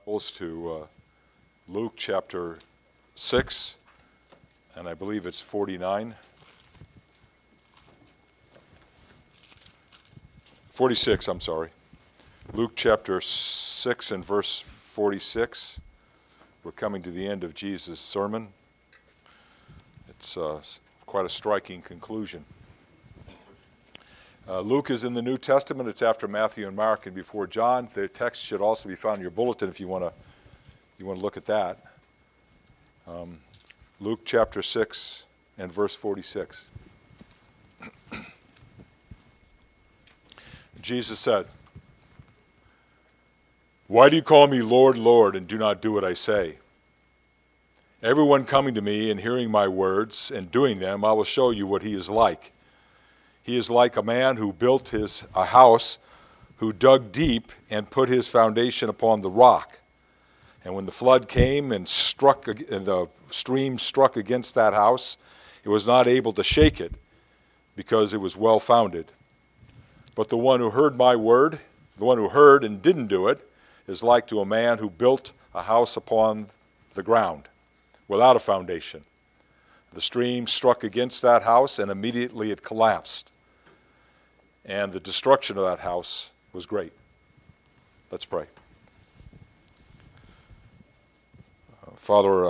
Goes to Luke chapter 6, and I believe it's 49. 46, I'm sorry. Luke chapter 6 and verse 46. We're coming to the end of Jesus' sermon. It's quite a striking conclusion. Luke is in the New Testament. It's after Matthew and Mark and before John. The text should also be found in your bulletin if you want to look at that. Luke chapter 6 and verse 46. Jesus said, "Why do you call me Lord, Lord, and do not do what I say? Everyone coming to me and hearing my words and doing them, I will show you what he is like. He is like a man who built a house, who dug deep and put his foundation upon the rock. And when the flood came and the stream struck against that house, it was not able to shake it, because it was well founded. But the one who heard my word, the one who heard and didn't do it, is like to a man who built a house upon the ground, without a foundation. The stream struck against that house, and immediately it collapsed. And the destruction of that house was great." Let's pray. Father,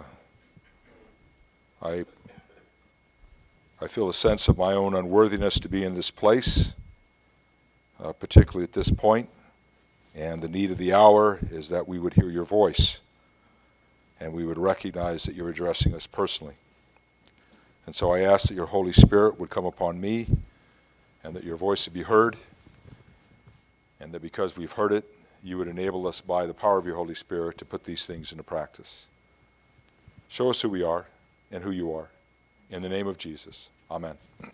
I feel a sense of my own unworthiness to be in this place, particularly at this point. And the need of the hour is that we would hear your voice, and we would recognize that you're addressing us personally. And so I ask that your Holy Spirit would come upon me, and that your voice would be heard, and that because we've heard it, you would enable us by the power of your Holy Spirit to put these things into practice. Show us who we are and who you are. In the name of Jesus, amen.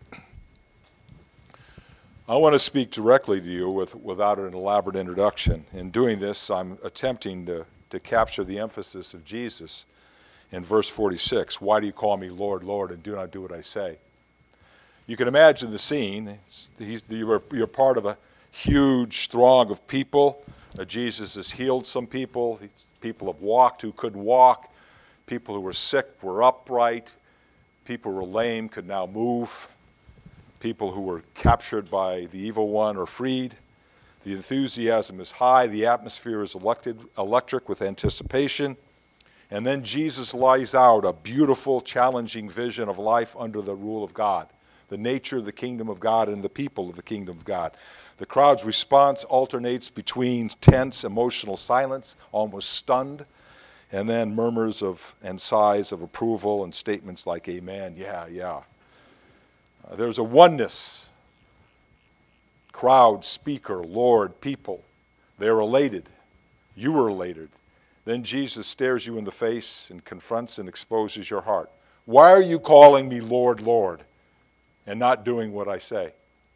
I want to speak directly to you without an elaborate introduction. In doing this, I'm attempting to capture the emphasis of Jesus in verse 46. Why do you call me Lord, Lord, and do not do what I say? You can imagine the scene. You're part of a huge throng of people. Jesus has healed some people. People have walked who couldn't walk. People who were sick were upright. People who were lame could now move. People who were captured by the evil one are freed. The enthusiasm is high. The atmosphere is electric with anticipation. And then Jesus lays out a beautiful, challenging vision of life under the rule of God, the nature of the kingdom of God and the people of the kingdom of God. The crowd's response alternates between tense, emotional silence, almost stunned, and then murmurs and sighs of approval and statements like, "Amen, yeah." There's a oneness. Crowd, speaker, Lord, people. They're elated. You are elated. Then Jesus stares you in the face and confronts and exposes your heart. "Why are you calling me Lord, Lord, and not doing what I say?"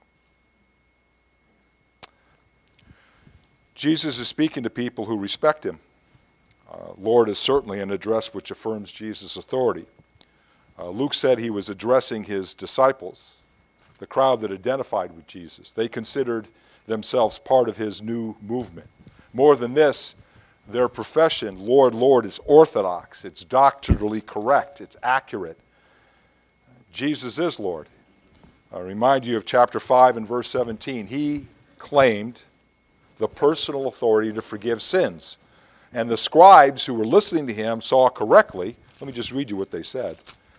Jesus is speaking to people who respect him. Lord is certainly an address which affirms Jesus' authority. Luke said he was addressing his disciples, the crowd that identified with Jesus. They considered themselves part of his new movement. More than this, their profession, Lord, Lord, is orthodox. It's doctrinally correct. It's accurate. Jesus is Lord. I remind you of chapter 5 and verse 17. He claimed the personal authority to forgive sins. And the scribes who were listening to him saw correctly. Let me just read you what they said.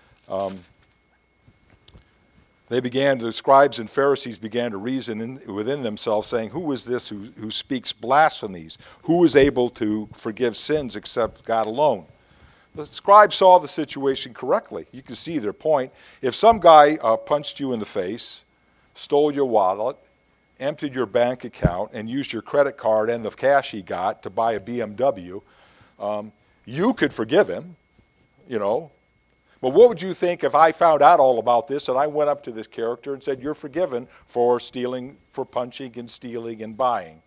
The scribes and Pharisees began to reason within themselves, saying, "Who is this who speaks blasphemies? Who is able to forgive sins except God alone?" The scribes saw the situation correctly. You can see their point. If some guy punched you in the face, stole your wallet, emptied your bank account, and used your credit card and the cash he got to buy a BMW, you could forgive him, But what would you think if I found out all about this and I went up to this character and said, "You're forgiven for stealing, for punching and stealing and buying"?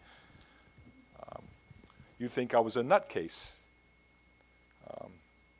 You'd think I was a nutcase.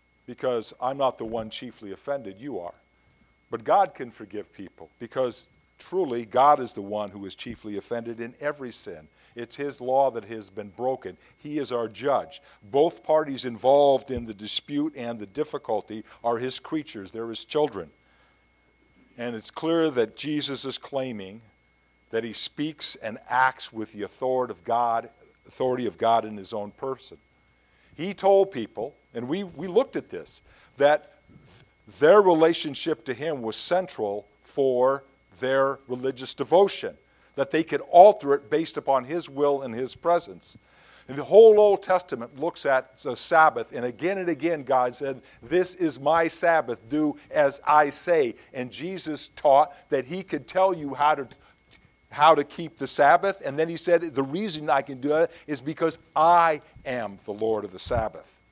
Because I'm not the one chiefly offended, you are. But God can forgive people because Truly, God is the one who is chiefly offended in every sin. It's his law that has been broken. He is our judge. Both parties involved in the dispute and the difficulty are his creatures. They're his children. And it's clear that Jesus is claiming that he speaks and acts with the authority of God in his own person. He told people, and we looked at this, that their relationship to him was central for their religious devotion, that they could alter it based upon his will and his presence. And the whole Old Testament looks at the Sabbath, and again God said, "This is my Sabbath, do as I say." And Jesus taught that he could tell you how to keep the Sabbath, and then he said, the reason I can do that is because I am the Lord of the Sabbath.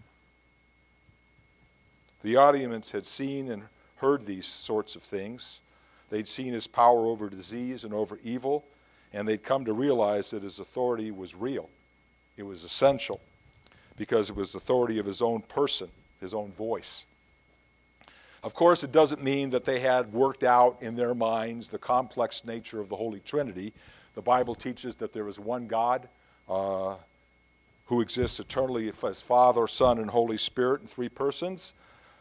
The audience had seen and heard these sorts of things. They'd seen his power over disease and over evil, and they'd come to realize that his authority was real. It was essential because it was the authority of his own person, his own voice. Of course, it doesn't mean that they had worked out in their minds the complex nature of the Holy Trinity. The Bible teaches that there is one God who exists eternally as Father, Son, and Holy Spirit in three persons.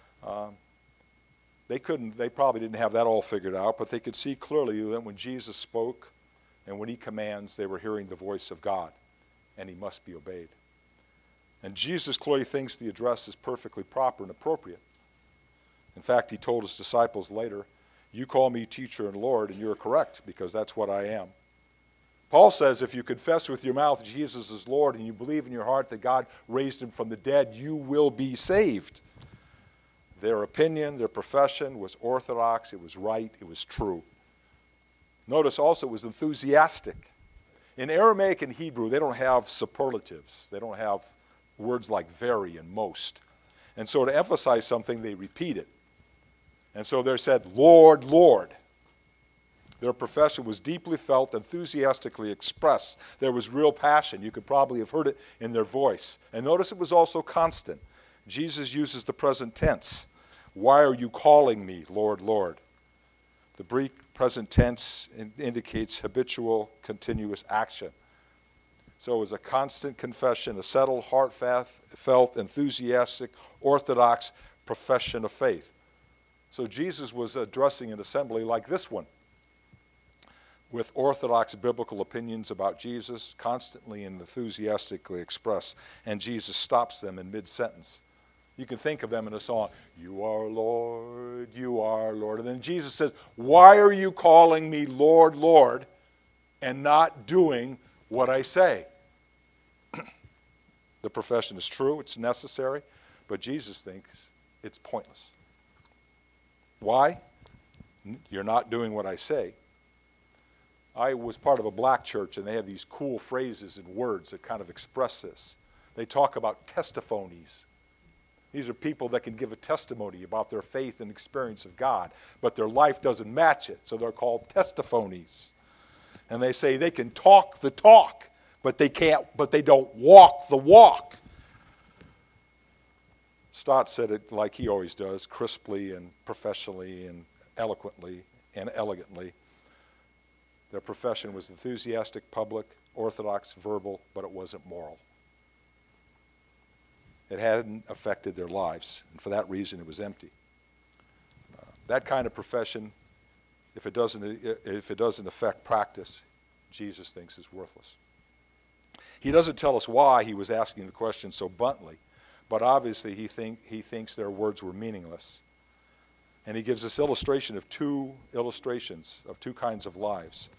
They probably didn't have that all figured out, but they could see clearly that when Jesus spoke and when he commands, they were hearing the voice of God, and he must be obeyed. And Jesus clearly thinks the address is perfectly proper and appropriate. In fact, he told his disciples later, "You call me teacher and Lord, and you're correct, because that's what I am." Paul says if you confess with your mouth Jesus is Lord and you believe in your heart that God raised him from the dead, you will be saved. Their opinion, their profession was orthodox, it was right, it was true. Notice also it was enthusiastic. In Aramaic and Hebrew, they don't have superlatives. They don't have words like very and most. And so to emphasize something, they repeat it. And so they said, "Lord, Lord." Their profession was deeply felt, enthusiastically expressed. There was real passion. You could probably have heard it in their voice. And notice it was also constant. Jesus uses the present tense. "Why are you calling me, Lord, Lord?" The Greek present tense indicates habitual, continuous action. So it was a constant confession, a settled, heartfelt, enthusiastic, orthodox profession of faith. So Jesus was addressing an assembly like this one, with orthodox biblical opinions about Jesus, constantly and enthusiastically expressed, and Jesus stops them in mid-sentence. You can think of them in a song, "You are Lord, you are Lord." And then Jesus says, "Why are you calling me Lord, Lord, and not doing what I say?" The profession is true, it's necessary, but Jesus thinks it's pointless. Why? You're not doing what I say. I was part of a black church, and they have these cool phrases and words that kind of express this. They talk about testimonies. These are people that can give a testimony about their faith and experience of God, but their life doesn't match it, so they're called testimonies. And they say they can talk the talk, but they don't walk the walk. Stott said it like he always does, crisply and professionally and eloquently and elegantly. Their profession was enthusiastic, public, orthodox, verbal, but it wasn't moral. It hadn't affected their lives, and for that reason it was empty. That kind of profession, if it doesn't affect practice, Jesus thinks is worthless. He doesn't tell us why he was asking the question so bluntly, but obviously he thinks their words were meaningless. And he gives us two illustrations of two kinds of lives.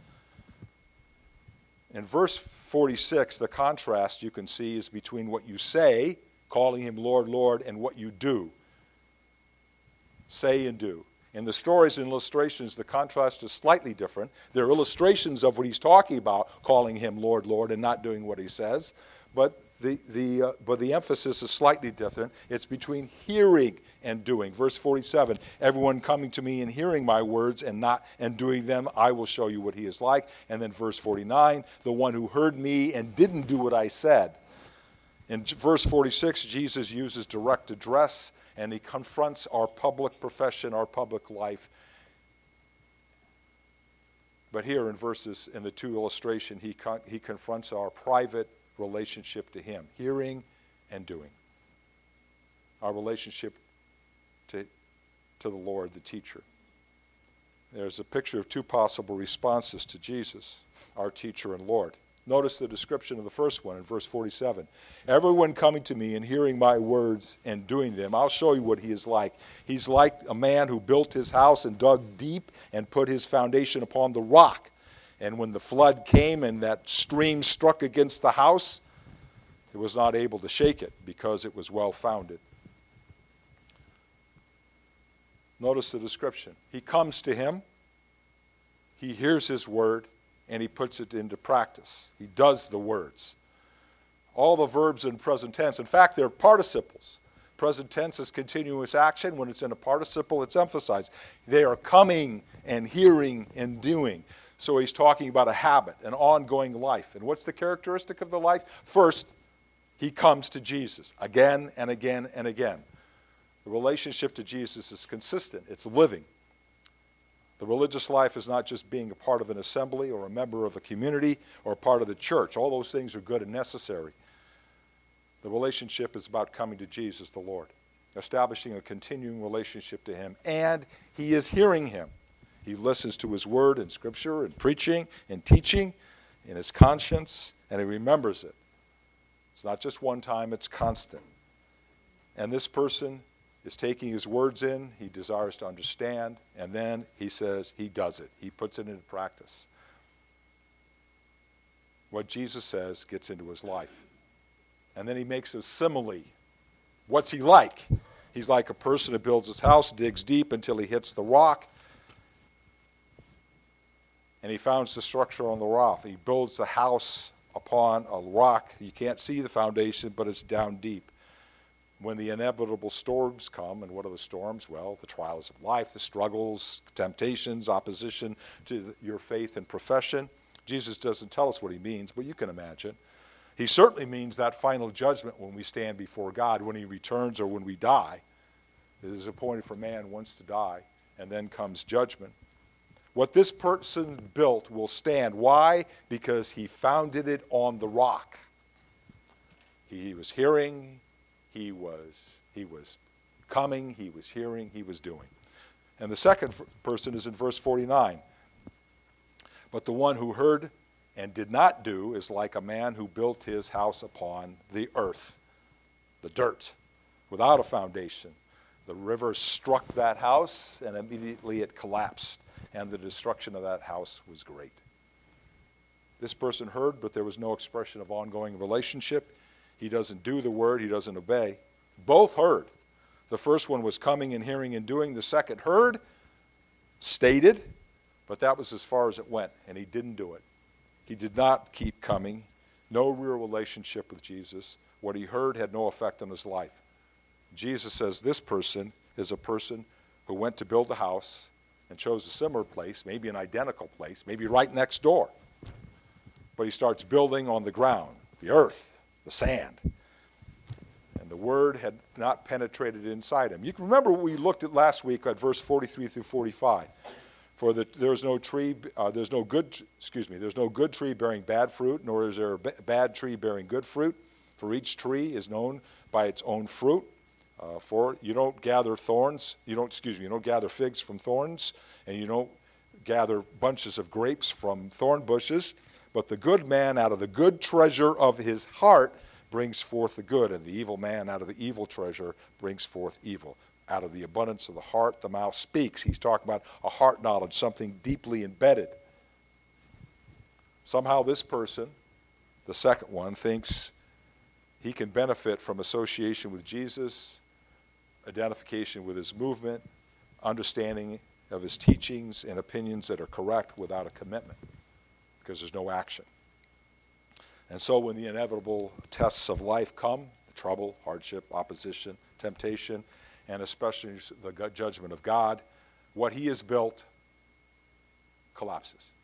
In verse 46, the contrast you can see is between what you say, calling him Lord, Lord, and what you do. Say and do. In the stories and illustrations, the contrast is slightly different. They're illustrations of what he's talking about, calling him Lord, Lord, and not doing what he says. But the emphasis is slightly different. It's between hearing and doing. Verse 47, "Everyone coming to me and hearing my words and doing them, I will show you what he is like." And then verse 49, "The one who heard me and didn't do what I said." In verse 46, Jesus uses direct address, and he confronts our public profession, our public life. But here in the two illustration, he confronts our private relationship to him, hearing and doing. Our relationship to the Lord, the teacher. There's a picture of two possible responses to Jesus, our teacher and Lord. Notice the description of the first one in verse 47. Everyone coming to me and hearing my words and doing them, I'll show you what he is like. He's like a man who built his house and dug deep and put his foundation upon the rock. And when the flood came and that stream struck against the house, it was not able to shake it because it was well founded. Notice the description. He comes to him, he hears his word, and he puts it into practice. He does the words. All the verbs in present tense, in fact, they're participles. Present tense is continuous action. When it's in a participle, it's emphasized. They are coming and hearing and doing. So he's talking about a habit, an ongoing life. And what's the characteristic of the life? First, he comes to Jesus again and again and again. The relationship to Jesus is consistent. It's living. The religious life is not just being a part of an assembly or a member of a community or a part of the church. All those things are good and necessary. The relationship is about coming to Jesus, the Lord, establishing a continuing relationship to him, and he is hearing him. He listens to his word in Scripture and preaching and teaching in his conscience, and he remembers it. It's not just one time, it's constant. And this person is taking his words in, he desires to understand, and then he says he does it. He puts it into practice. What Jesus says gets into his life. And then he makes a simile. What's he like? He's like a person who builds his house, digs deep until he hits the rock, and he founds the structure on the rock. He builds the house upon a rock. You can't see the foundation, but it's down deep. When the inevitable storms come, and what are the storms? Well, the trials of life, the struggles, temptations, opposition to your faith and profession. Jesus doesn't tell us what he means, but you can imagine. He certainly means that final judgment when we stand before God, when he returns or when we die. It is appointed for man once to die, and then comes judgment. What this person built will stand. Why? Because he founded it on the rock. He was hearing, he was coming, he was hearing, he was doing. And the second person is in verse 49. But the one who heard and did not do is like a man who built his house upon the earth, the dirt, without a foundation. The river struck that house, and immediately it collapsed, and the destruction of that house was great. This person heard, but there was no expression of ongoing relationship. He doesn't do the word, he doesn't obey. Both heard. The first one was coming and hearing and doing. The second heard, stated, but that was as far as it went, and he didn't do it. He did not keep coming. No real relationship with Jesus. What he heard had no effect on his life. Jesus says this person is a person who went to build a house and chose a similar place, maybe an identical place, maybe right next door. But he starts building on the ground, the earth, the sand. And the word had not penetrated inside him. You can remember what we looked at last week at verse 43 through 45. For there's no good tree bearing bad fruit, nor is there a bad tree bearing good fruit. For each tree is known by its own fruit. For you don't gather figs from thorns, and you don't gather bunches of grapes from thorn bushes. But the good man out of the good treasure of his heart brings forth the good, and the evil man out of the evil treasure brings forth evil. Out of the abundance of the heart, the mouth speaks. He's talking about a heart knowledge, something deeply embedded. Somehow this person, the second one, thinks he can benefit from association with Jesus, identification with his movement, understanding of his teachings and opinions that are correct without a commitment, because there's no action. And so when the inevitable tests of life come, trouble, hardship, opposition, temptation, and especially the judgment of God, what he has built collapses.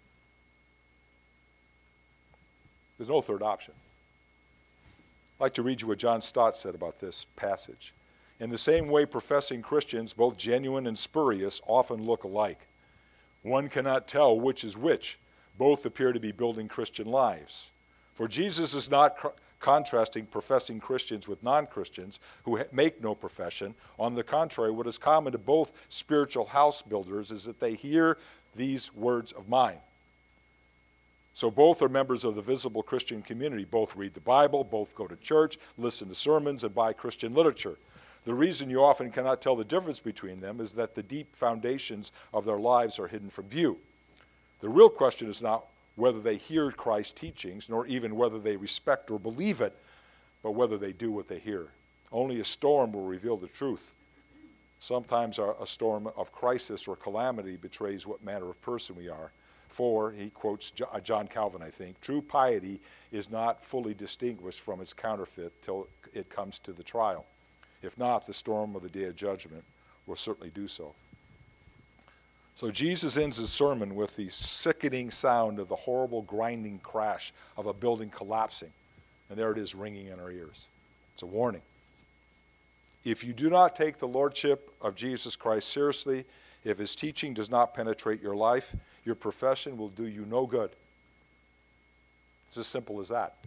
There's no third option. I'd like to read you what John Stott said about this passage. In the same way, professing Christians, both genuine and spurious, often look alike. One cannot tell which is which. Both appear to be building Christian lives. For Jesus is not contrasting professing Christians with non-Christians who make no profession. On the contrary, what is common to both spiritual house builders is that they hear these words of mine. So both are members of the visible Christian community. Both read the Bible, both go to church, listen to sermons, and buy Christian literature. The reason you often cannot tell the difference between them is that the deep foundations of their lives are hidden from view. The real question is not whether they hear Christ's teachings, nor even whether they respect or believe it, but whether they do what they hear. Only a storm will reveal the truth. Sometimes a storm of crisis or calamity betrays what manner of person we are. For, he quotes John Calvin, I think, true piety is not fully distinguished from its counterfeit till it comes to the trial. If not, the storm of the day of judgment will certainly do so. So Jesus ends his sermon with the sickening sound of the horrible grinding crash of a building collapsing. And there it is ringing in our ears. It's a warning. If you do not take the lordship of Jesus Christ seriously, if his teaching does not penetrate your life, your profession will do you no good. It's as simple as that.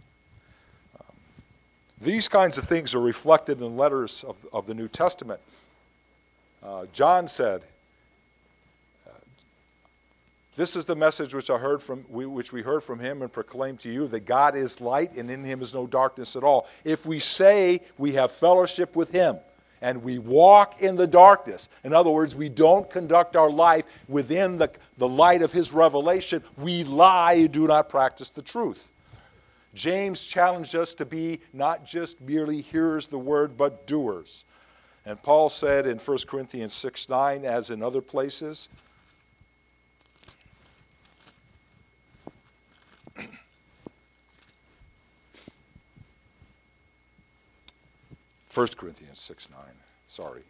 These kinds of things are reflected in letters of the New Testament. John said, this is the message which we heard from him and proclaimed to you, that God is light and in him is no darkness at all. If we say we have fellowship with him and we walk in the darkness, in other words, we don't conduct our life within the light of his revelation, we lie and do not practice the truth. James challenged us to be not just merely hearers of the word, but doers. And Paul said in 1 Corinthians 6:9, as in other places, 1 Corinthians 6:9, sorry.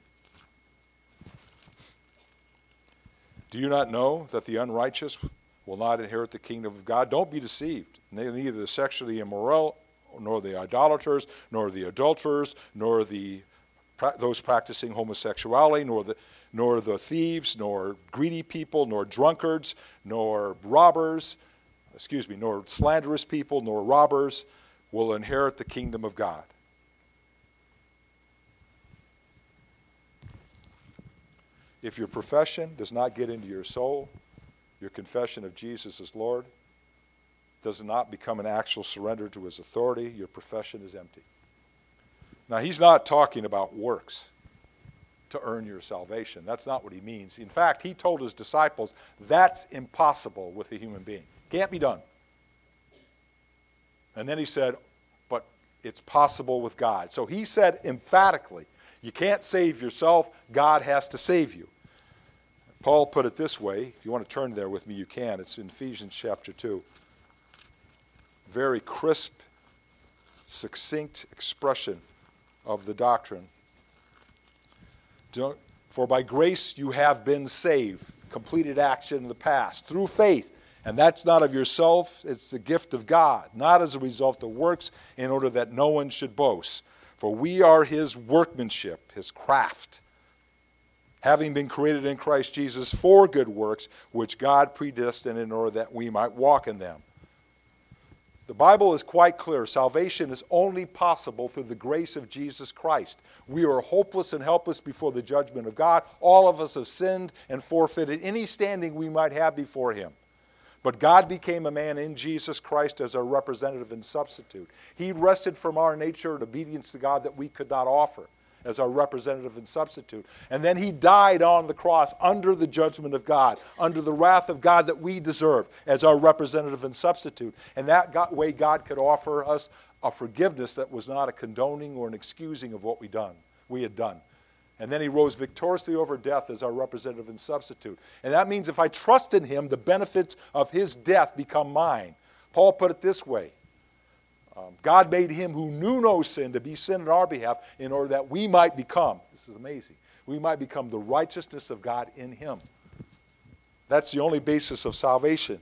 Do you not know that the unrighteous will not inherit the kingdom of God? Don't be deceived. Neither the sexually immoral, nor the idolaters, nor the adulterers, nor those practicing homosexuality, nor the thieves, nor greedy people, nor drunkards, nor slanderous people, nor robbers will inherit the kingdom of God. If your profession does not get into your soul, your confession of Jesus as Lord does not become an actual surrender to his authority, your profession is empty. Now, he's not talking about works to earn your salvation. That's not what he means. In fact, he told his disciples that's impossible with a human being. Can't be done. And then he said, but it's possible with God. So he said emphatically, you can't save yourself, God has to save you. Paul put it this way. If you want to turn there with me, you can. It's in Ephesians chapter 2. Very crisp, succinct expression of the doctrine. For by grace you have been saved. Completed action in the past. Through faith. And that's not of yourself. It's the gift of God. Not as a result of works, in order that no one should boast. For we are his workmanship, his craft, having been created in Christ Jesus for good works, which God predestined in order that we might walk in them. The Bible is quite clear. Salvation is only possible through the grace of Jesus Christ. We are hopeless and helpless before the judgment of God. All of us have sinned and forfeited any standing we might have before him. But God became a man in Jesus Christ as our representative and substitute. He wrested from our nature an obedience to God that we could not offer as our representative and substitute. And then he died on the cross under the judgment of God, under the wrath of God that we deserve as our representative and substitute. And that way God could offer us a forgiveness that was not a condoning or an excusing of what we had done. And then he rose victoriously over death as our representative and substitute. And that means if I trust in him, the benefits of his death become mine. Paul put it this way. God made him who knew no sin to be sin on our behalf in order that we might become, this is amazing, we might become the righteousness of God in him. That's the only basis of salvation.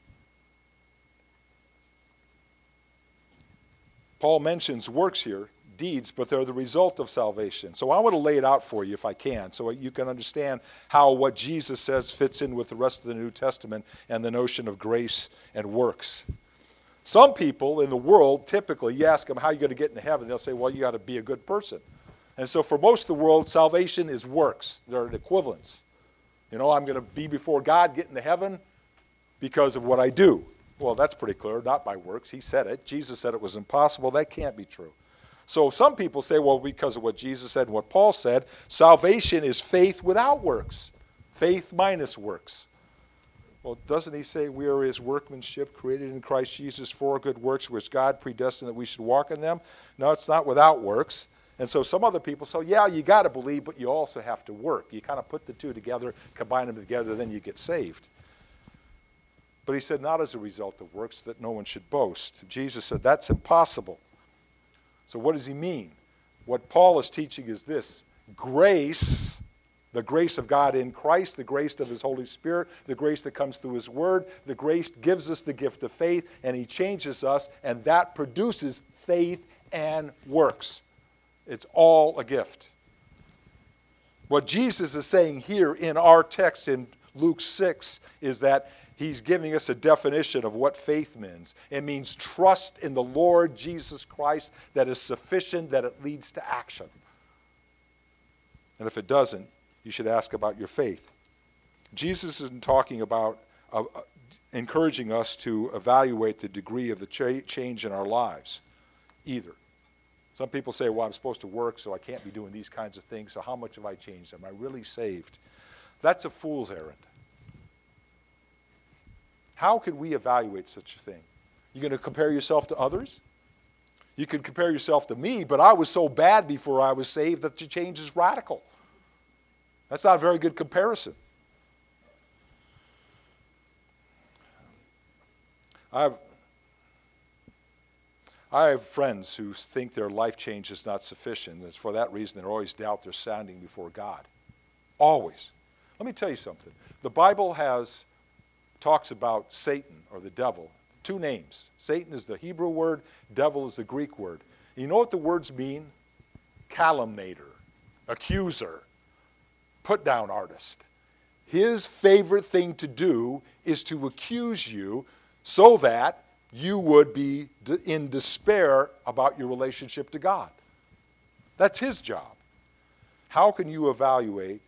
Paul mentions works here, deeds, but they're the result of salvation. So I want to lay it out for you if I can, so you can understand how what Jesus says fits in with the rest of the New Testament and the notion of grace and works. Some people in the world, typically, you ask them, how are you going to get into heaven? They'll say, well, you got to be a good person. And so for most of the world, salvation is works. They're an equivalence. I'm going to be before God, get into heaven because of what I do. Well, that's pretty clear, not by works. He said it. Jesus said it was impossible. That can't be true. So some people say, well, because of what Jesus said and what Paul said, salvation is faith without works. Faith minus works. Well, doesn't he say we are his workmanship created in Christ Jesus for good works, which God predestined that we should walk in them? No, it's not without works. And so some other people say, yeah, you got to believe, but you also have to work. You kind of put the two together, combine them together, then you get saved. But he said, not as a result of works, that no one should boast. Jesus said, that's impossible. So what does he mean? What Paul is teaching is this: grace, the grace of God in Christ, the grace of his Holy Spirit, the grace that comes through his word, the grace gives us the gift of faith, and he changes us, and that produces faith and works. It's all a gift. What Jesus is saying here in our text in Luke 6 is that he's giving us a definition of what faith means. It means trust in the Lord Jesus Christ that is sufficient, that it leads to action. And if it doesn't, you should ask about your faith. Jesus isn't talking about encouraging us to evaluate the degree of the change in our lives either. Some people say, well, I'm supposed to work, so I can't be doing these kinds of things, so how much have I changed? Am I really saved? That's a fool's errand. How can we evaluate such a thing? You going to compare yourself to others? You can compare yourself to me, but I was so bad before I was saved that the change is radical. That's not a very good comparison. I have friends who think their life change is not sufficient. It's for that reason they always doubt they're standing before God. Always. Let me tell you something. The Bible talks about Satan, or the devil, two names. Satan is the Hebrew word, devil is the Greek word. You know what the words mean? Calumniator, accuser, put-down artist. His favorite thing to do is to accuse you so that you would be in despair about your relationship to God. That's his job. How can you evaluate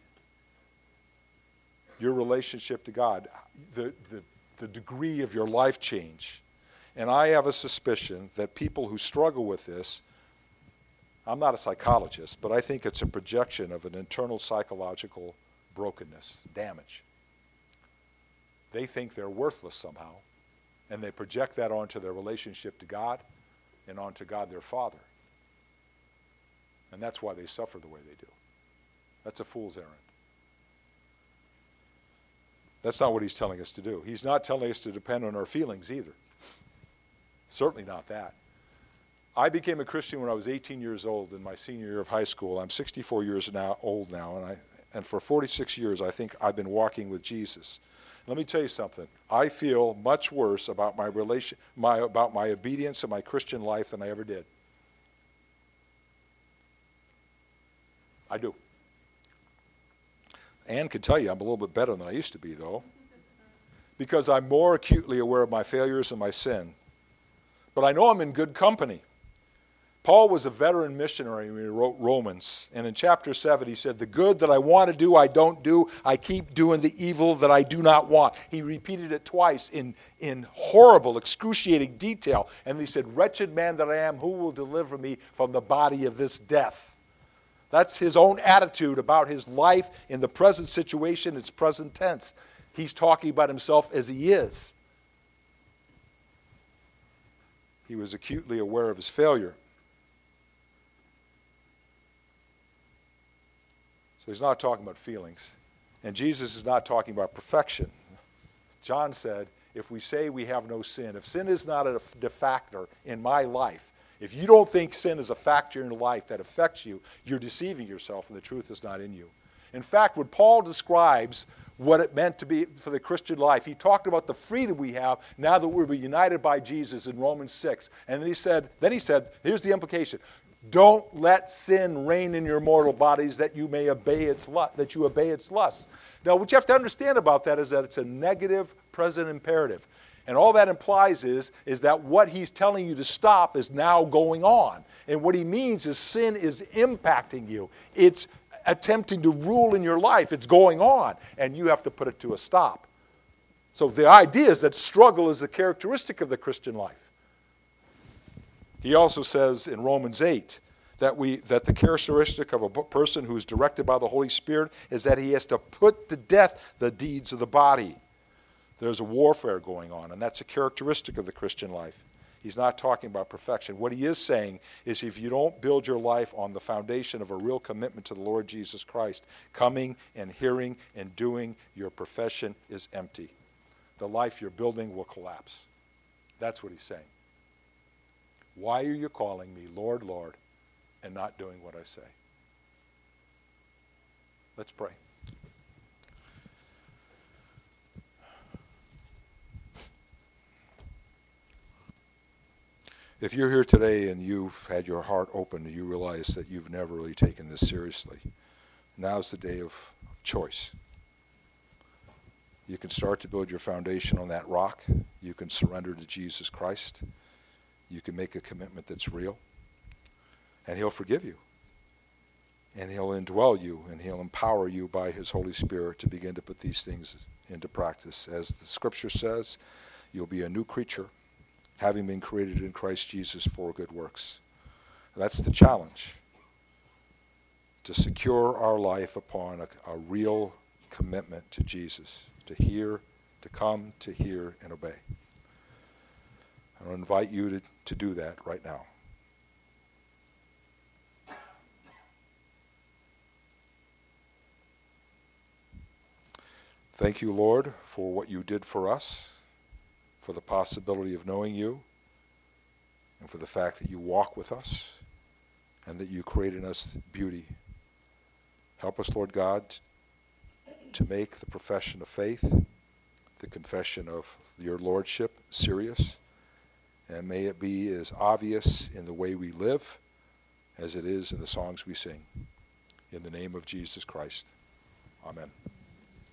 your relationship to God, the degree of your life change? And I have a suspicion that people who struggle with this, I'm not a psychologist, but I think it's a projection of an internal psychological brokenness, damage. They think they're worthless somehow, and they project that onto their relationship to God and onto God their Father. And that's why they suffer the way they do. That's a fool's errand. That's not what he's telling us to do. He's not telling us to depend on our feelings either. Certainly not that. I became a Christian when I was 18 years old in my senior year of high school. I'm 64 years old now, and for 46 years I think I've been walking with Jesus. Let me tell you something. I feel much worse about my obedience in my Christian life than I ever did. I do. Ann could tell you I'm a little bit better than I used to be, though, because I'm more acutely aware of my failures and my sin. But I know I'm in good company. Paul was a veteran missionary when he wrote Romans, and in chapter 7 he said, the good that I want to do, I don't do. I keep doing the evil that I do not want. He repeated it twice in horrible, excruciating detail, and he said, wretched man that I am, who will deliver me from the body of this death? That's his own attitude about his life in the present situation. It's present tense. He's talking about himself as he is. He was acutely aware of his failure. So he's not talking about feelings. And Jesus is not talking about perfection. John said, if we say we have no sin, if sin is not a factor in my life, if you don't think sin is a factor in your life that affects you, you're deceiving yourself and the truth is not in you. In fact, when Paul describes what it meant to be for the Christian life. He talked about the freedom we have now that we're united by Jesus in Romans 6. And then he said, here's the implication. Don't let sin reign in your mortal bodies that you may obey its lust. Now, what you have to understand about that is that it's a negative present imperative. And all that implies is that what he's telling you to stop is now going on. And what he means is sin is impacting you. It's attempting to rule in your life. It's going on. And you have to put it to a stop. So the idea is that struggle is a characteristic of the Christian life. He also says in Romans 8 that the characteristic of a person who is directed by the Holy Spirit is that he has to put to death the deeds of the body. There's a warfare going on, and that's a characteristic of the Christian life. He's not talking about perfection. What he is saying is if you don't build your life on the foundation of a real commitment to the Lord Jesus Christ, coming and hearing and doing your profession is empty. The life you're building will collapse. That's what he's saying. Why are you calling me Lord, Lord, and not doing what I say? Let's pray. If you're here today and you've had your heart open and you realize that you've never really taken this seriously, now's the day of choice. You can start to build your foundation on that rock. You can surrender to Jesus Christ. You can make a commitment that's real. And he'll forgive you. And he'll indwell you and he'll empower you by his Holy Spirit to begin to put these things into practice. As the scripture says, you'll be a new creature, having been created in Christ Jesus for good works. That's the challenge, to secure our life upon a real commitment to Jesus, to hear, to come, to hear, and obey. I want to invite you to do that right now. Thank you, Lord, for what you did for us, for the possibility of knowing you, and for the fact that you walk with us, and that you create in us beauty. Help us, Lord God, to make the profession of faith, the confession of your lordship, serious, and may it be as obvious in the way we live as it is in the songs we sing. In the name of Jesus Christ, amen.